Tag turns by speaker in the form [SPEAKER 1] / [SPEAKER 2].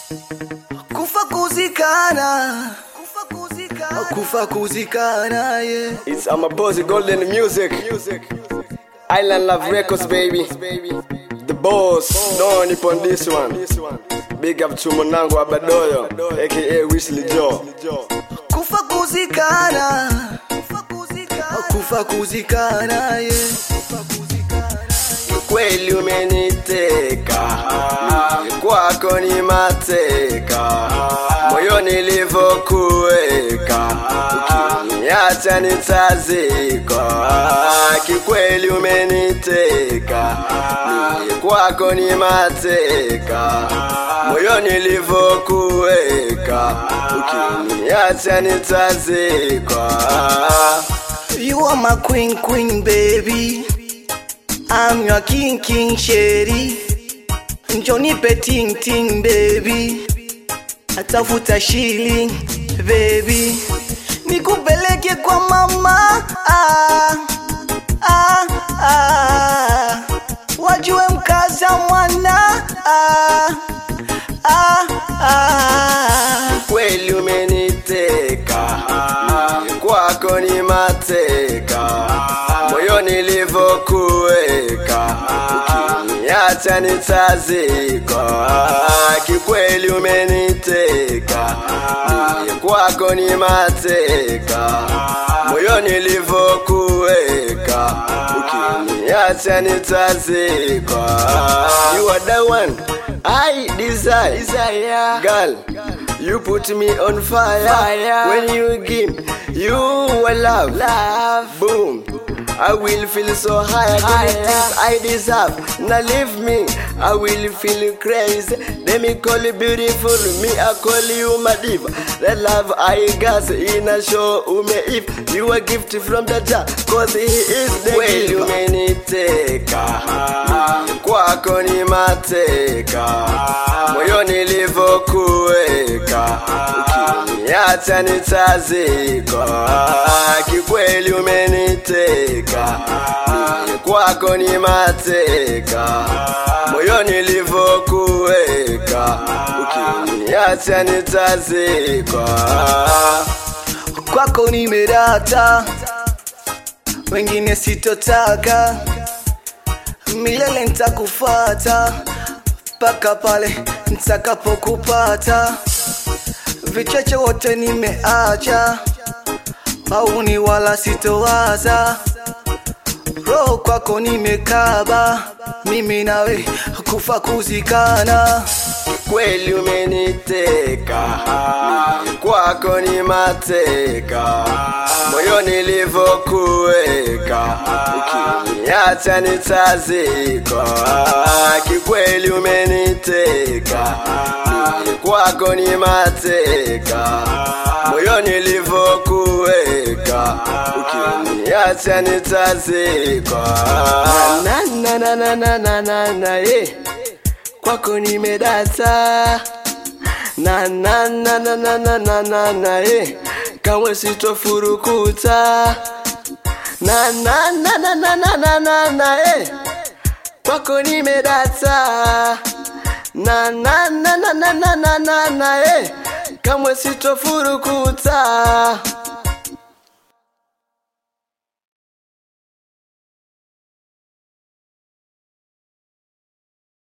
[SPEAKER 1] Kufa kuzikana, yeah.
[SPEAKER 2] It's Amabozi Golden Music. Island Love Records, baby. The boss, no one upon this one. Big up to Monango Abadoyo, aka Wesley Joe.
[SPEAKER 1] Kufa kuzikana, yeah.
[SPEAKER 2] Kweli umeniteka, kwako ni mateka, moyoni nilivyokuweka, ukiniacha nitazikwa. Kikweli umeniteka, kwako ni mateka, moyoni nilivyokuweka, ukiniacha nitazikwa.
[SPEAKER 1] You are my queen, baby. I'm your king, sheri. Njoni pe ting, baby. Atafuta shilling, baby. Nikupeleke kwa mama. Wajue mkaza mwana.
[SPEAKER 2] Kweli umeniteka, kwako ni mateka, moyoni nilivyokuweka, ukiniacha nitazikwa. Kikweli umeniteka, kwako ni mateka, moyoni nilivyokuweka, ukiniacha nitazikwa. You are the one I desire, girl. You put me on fire. When you give you a love, boom, I will feel so high. The things I deserve, now leave me, I will feel crazy. Let me call you beautiful, me I call you my diva. The love I got in a show, if you a gift from the jar, cause he is the giver. You umeniteka, kwako ni mateka, moyoni nilivyokuweka, ukiniacha nitazikwa. Kikweli umeniteka, kwako ni mateka, moyoni nilivyokuweka, ukiniacha nitazikwa.
[SPEAKER 1] Kwako nimedata, wengine sitotaka, milele nitakufuata, paka pale nitakapokupata. Vichache wote nimeacha, hauni wala sitowaza, roho kwako nimekaba, mimi nawe kufa kuzikana.
[SPEAKER 2] Kweli umeniteka, kwako ni mateka, moyoni nilivyokuweka, ukiniacha nitazikwa. Kikweli umeniteka, kwako ni mateka, moyoni nilivyokuweka, ukiniacha nitazikwa. Na yeah. Kwako nimedata, na kamwe sitofurukuta, na kwako nimedata, na kamwe sitofurukuta.